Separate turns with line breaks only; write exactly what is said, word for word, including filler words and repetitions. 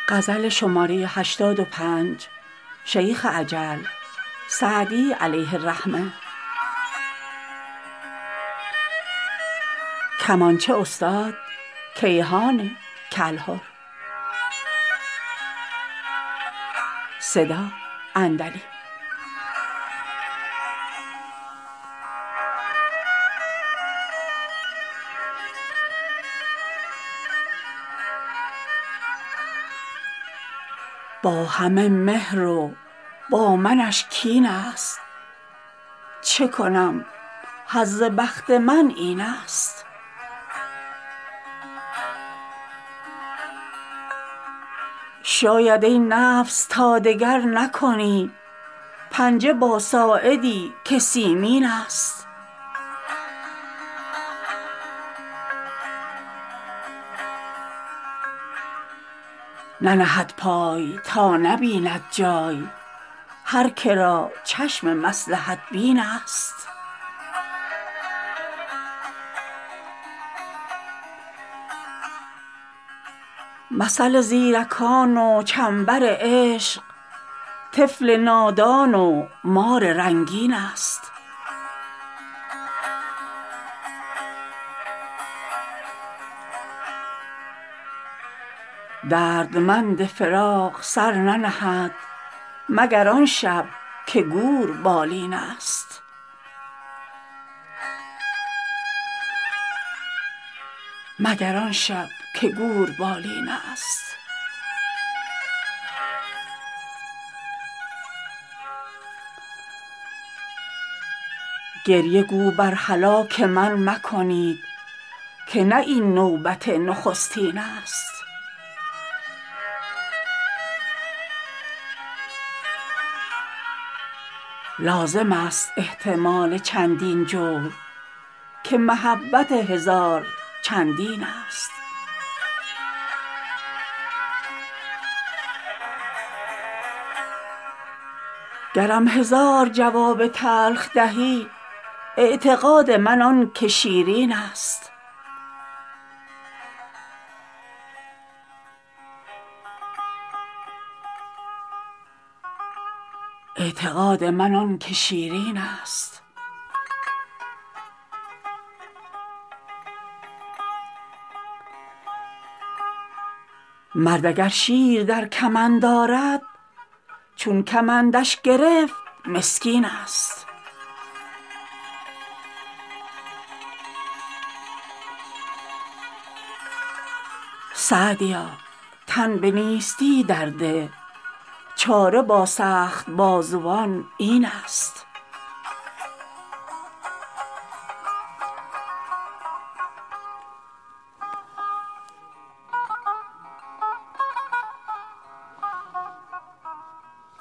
غزل شماره هشتاد و پنج شیخ عجل سعدی علیه الرحمه. کمانچه استاد کیهان کلهر. صدا اندلی. با همه مهر و با منش کین است، چه کنم حظ بخت من این است. شاید ای نفس تا دگر نکنی پنجه با ساعدی که سیمین است. ننهد پای تا نبیند جای، هر که را چشم مصلحت بین است. مثل زیرکان و چنبر عشق، طفل نادان و مار رنگین است. دردمند فراق سر ننهد مگر آن شب که گور بالین است. مگر آن شب که گور بالین است. گریه گو بر هلاک من مکنید که نه این نوبت نخستین است. لازم است احتمال چندین جور که محبت هزار چندین است. گرم هزار جواب تلخ دهی، اعتقاد من آن که شیرین است. اعتقاد من آن که شیرین است. مرد اگر شیر در کمند آرد، چون کمندش گرفت مسکین است. سعدیا تن به نیستی در ده، چاره با سخت بازوان این است.